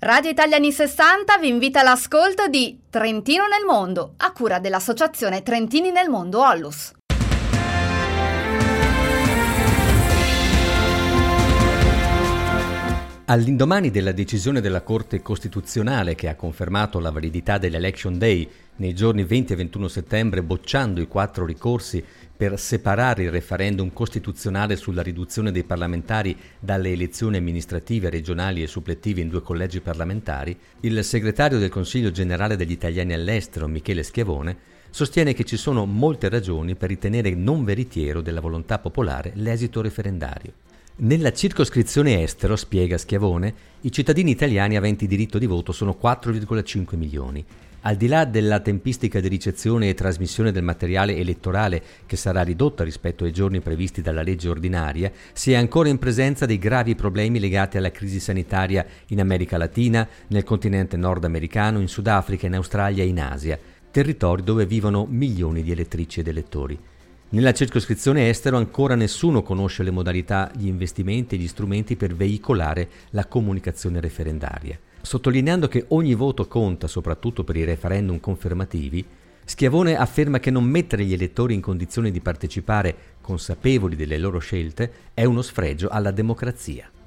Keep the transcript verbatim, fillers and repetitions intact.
Radio Italia anni sessanta vi invita all'ascolto di Trentino nel mondo, a cura dell'associazione Trentini nel mondo Ollus. All'indomani della decisione della Corte Costituzionale che ha confermato la validità dell'Election Day nei giorni venti e ventuno settembre, bocciando i quattro ricorsi per separare il referendum costituzionale sulla riduzione dei parlamentari dalle elezioni amministrative, regionali e suppletive in due collegi parlamentari, il segretario del Consiglio generale degli italiani all'estero, Michele Schiavone, sostiene che ci sono molte ragioni per ritenere non veritiero della volontà popolare l'esito referendario. Nella circoscrizione estero, spiega Schiavone, i cittadini italiani aventi diritto di voto sono quattro virgola cinque milioni. Al di là della tempistica di ricezione e trasmissione del materiale elettorale, che sarà ridotta rispetto ai giorni previsti dalla legge ordinaria, si è ancora in presenza dei gravi problemi legati alla crisi sanitaria in America Latina, nel continente nordamericano, in Sudafrica, in Australia e in Asia, territori dove vivono milioni di elettrici ed elettori. Nella circoscrizione estero ancora nessuno conosce le modalità, gli investimenti e gli strumenti per veicolare la comunicazione referendaria. Sottolineando che ogni voto conta, soprattutto per i referendum confermativi, Schiavone afferma che non mettere gli elettori in condizione di partecipare, consapevoli delle loro scelte, è uno sfregio alla democrazia.